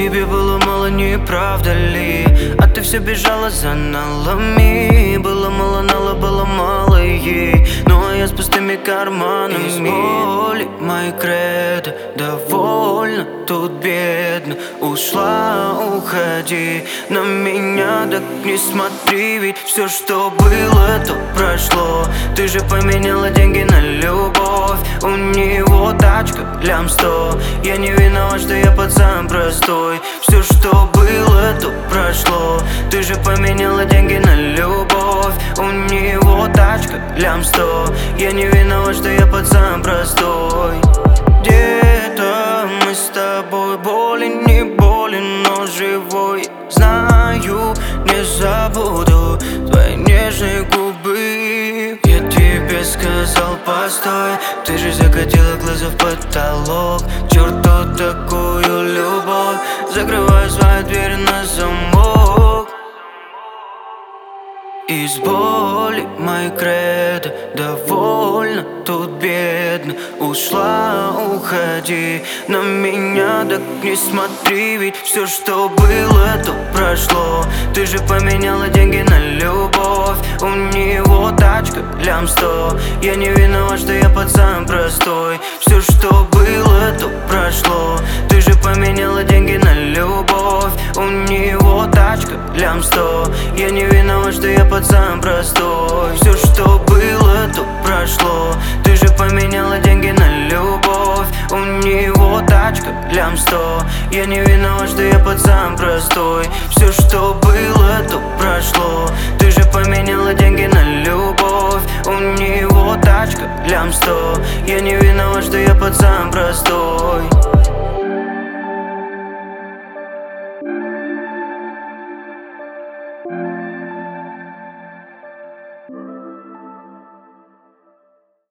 тебе было мало, не правда ли? А ты все бежала за налами. Было мало нала, было мало ей. Ну а я с пустыми карманами. Из боли мои кредо, довольно тут бедно. Ушла, уходи, на меня так не смотри. Ведь все, что было, то прошло. Ты же поменяла деньги на любовь. У него тачка, лям 100. Я не виноват, что я пацан простой. Все, что было, то прошло. Ты же поменяла деньги на любовь. У него тачка, лям 100. Я не виноват, что я пацан простой. Где-то мы с тобой болен, не болен, но живой. Знаю, не забуду твои нежные губы. Я тебе сказал постой, ты же закатила глаза в потолок. Черту такую любовь, закрываю свою дверь на замок. Из боли мои кредо, довольно тут бедно. Ушла, уходи, на меня так не смотри. Ведь все, что было, то прошло. Ты же поменяла деньги на любовь. У него тачка, лям 100. Я не виноват, что я пацан простой. Все, что было, то прошло. Ты же поменяла деньги на любовь. У него тачка, лям 100. Я не виноват, что я пацан простой. Все, что было, то прошло. Ты же поменяла деньги на любовь. У него тачка, лям 100. Я не виноват, что я пацан простой. Все, что было, то прошло. Ты же поменяла деньги на любовь. У него тачка, лям 100. Я не виноват, что я пацан простой.